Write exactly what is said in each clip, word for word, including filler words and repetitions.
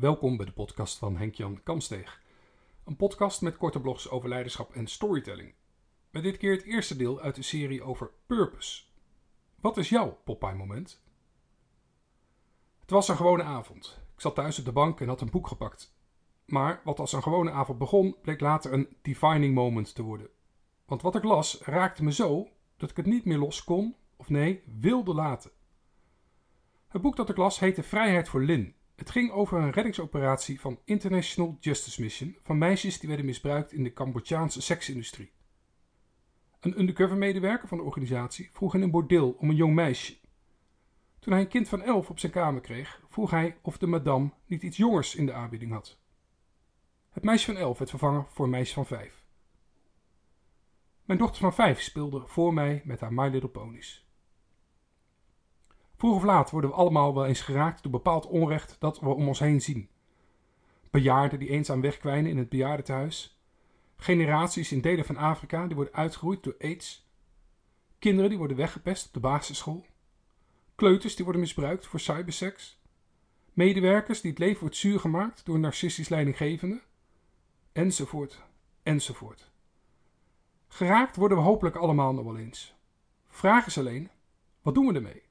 Welkom bij de podcast van Henk-Jan Kamsteeg. Een podcast met korte blogs over leiderschap en storytelling. Met dit keer het eerste deel uit de serie over purpose. Wat is jouw Popeye-moment? Het was een gewone avond. Ik zat thuis op de bank en had een boek gepakt. Maar wat als een gewone avond begon, bleek later een defining moment te worden. Want wat ik las raakte me zo dat ik het niet meer los kon, of nee, wilde laten. Het boek dat ik las heette Vrijheid voor Lynn. Het ging over een reddingsoperatie van International Justice Mission van meisjes die werden misbruikt in de Cambodjaanse seksindustrie. Een undercover medewerker van de organisatie vroeg in een bordeel om een jong meisje. Toen hij een kind van elf op zijn kamer kreeg, vroeg hij of de madame niet iets jongers in de aanbieding had. Het meisje van elf werd vervangen voor een meisje van vijf. Mijn dochter van vijf speelde voor mij met haar My Little Ponies. Vroeg of laat worden we allemaal wel eens geraakt door bepaald onrecht dat we om ons heen zien. Bejaarden die eenzaam wegkwijnen in het bejaardentehuis. Generaties in delen van Afrika die worden uitgeroeid door aids. Kinderen die worden weggepest op de basisschool. Kleuters die worden misbruikt voor cyberseks. Medewerkers die het leven wordt zuur gemaakt door een narcistisch leidinggevende. Enzovoort, enzovoort. Geraakt worden we hopelijk allemaal nog wel eens. Vraag is alleen, wat doen we ermee?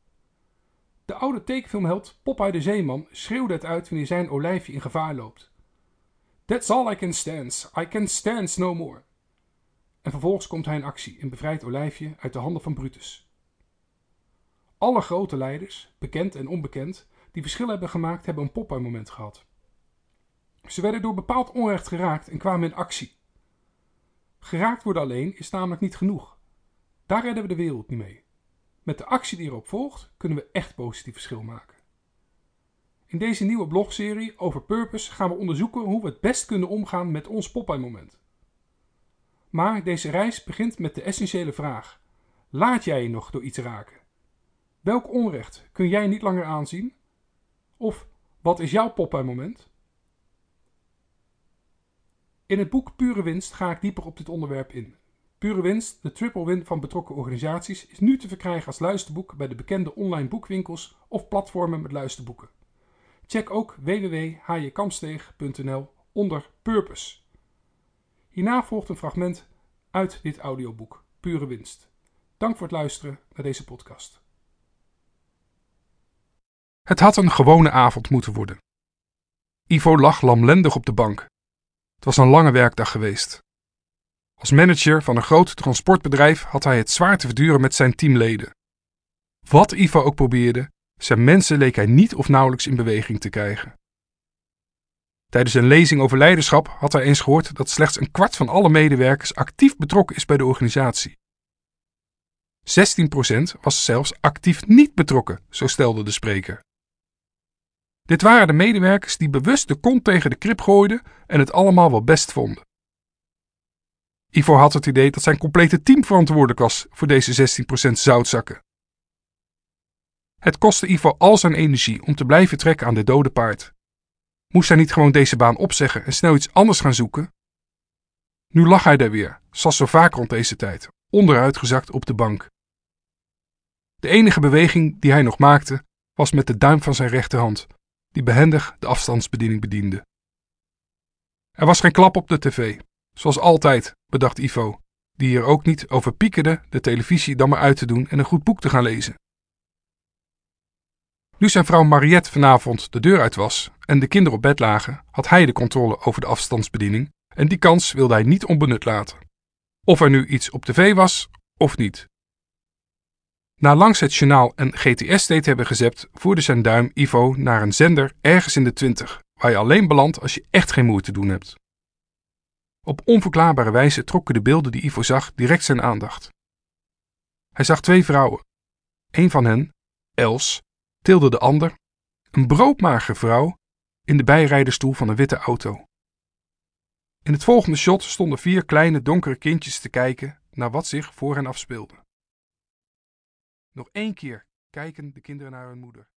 De oude tekenfilmheld Popeye de Zeeman schreeuwde het uit wanneer zijn olijfje in gevaar loopt. That's all I can stand, I can stand no more. En vervolgens komt hij in actie en bevrijdt olijfje uit de handen van Brutus. Alle grote leiders, bekend en onbekend, die verschil hebben gemaakt, hebben een Popeye-moment gehad. Ze werden door bepaald onrecht geraakt en kwamen in actie. Geraakt worden alleen is namelijk niet genoeg. Daar redden we de wereld niet mee. Met de actie die erop volgt, kunnen we echt positief verschil maken. In deze nieuwe blogserie over purpose gaan we onderzoeken hoe we het best kunnen omgaan met ons Popeye-moment. Maar deze reis begint met de essentiële vraag: laat jij je nog door iets raken? Welk onrecht kun jij niet langer aanzien? Of wat is jouw Popeye-moment? In het boek Pure Winst ga ik dieper op dit onderwerp in. Pure Winst, de triple win van betrokken organisaties, is nu te verkrijgen als luisterboek bij de bekende online boekwinkels of platformen met luisterboeken. Check ook w w w punt h j kamsteeg punt n l onder Purpose. Hierna volgt een fragment uit dit audioboek, Pure Winst. Dank voor het luisteren naar deze podcast. Het had een gewone avond moeten worden. Ivo lag lamlendig op de bank. Het was een lange werkdag geweest. Als manager van een groot transportbedrijf had hij het zwaar te verduren met zijn teamleden. Wat Ivo ook probeerde, zijn mensen leek hij niet of nauwelijks in beweging te krijgen. Tijdens een lezing over leiderschap had hij eens gehoord dat slechts een kwart van alle medewerkers actief betrokken is bij de organisatie. zestien procent was zelfs actief niet betrokken, zo stelde de spreker. Dit waren de medewerkers die bewust de kont tegen de krip gooiden en het allemaal wel best vonden. Ivo had het idee dat zijn complete team verantwoordelijk was voor deze zestien procent zoutzakken. Het kostte Ivo al zijn energie om te blijven trekken aan de dode paard. Moest hij niet gewoon deze baan opzeggen en snel iets anders gaan zoeken? Nu lag hij daar weer, zoals zo vaak rond deze tijd, onderuitgezakt op de bank. De enige beweging die hij nog maakte was met de duim van zijn rechterhand, die behendig de afstandsbediening bediende. Er was geen klap op de tv. Zoals altijd, bedacht Ivo, die hier ook niet over piekerde de televisie dan maar uit te doen en een goed boek te gaan lezen. Nu zijn vrouw Mariette vanavond de deur uit was en de kinderen op bed lagen, had hij de controle over de afstandsbediening en die kans wilde hij niet onbenut laten. Of er nu iets op tv was, of niet. Na langs het journaal en G T S-date te hebben gezept, voerde zijn duim Ivo naar een zender ergens in de twintig, waar je alleen belandt als je echt geen moeite te doen hebt. Op onverklaarbare wijze trokken de beelden die Ivo zag direct zijn aandacht. Hij zag twee vrouwen. Een van hen, Els, tilde de ander, een broodmagere vrouw, in de bijrijderstoel van een witte auto. In het volgende shot stonden vier kleine donkere kindjes te kijken naar wat zich voor hen afspeelde. Nog één keer kijken de kinderen naar hun moeder.